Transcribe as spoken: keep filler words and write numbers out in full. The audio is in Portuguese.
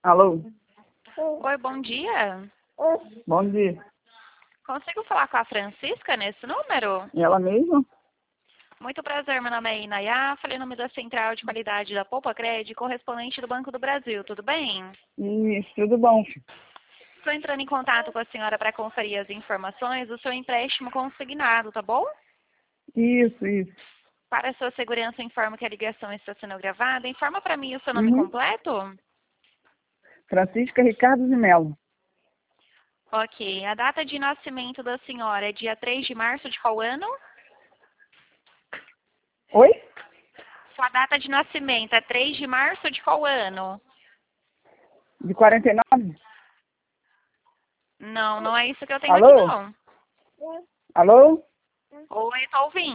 Alô? Oi, bom dia. Bom dia. Consigo falar com a Francisca nesse número? E ela mesma? Muito prazer, meu nome é Inayá, falei em nome da Central de Qualidade da Poupa Cred, correspondente do Banco do Brasil, tudo bem? Isso, tudo bom. Estou entrando em contato com a senhora para conferir as informações do seu empréstimo consignado, tá bom? Isso, isso. Para a sua segurança, informo que a ligação está sendo gravada. Informa para mim o seu nome Uhum. completo? Francisca Ricardo de Melo. Ok. A data de nascimento da senhora é dia três de março de qual ano? Oi? Sua data de nascimento é três de março de qual ano? De quarenta e nove? Não, não é isso que eu tenho aqui, Alô? não. Alô? Oi, tô ouvindo.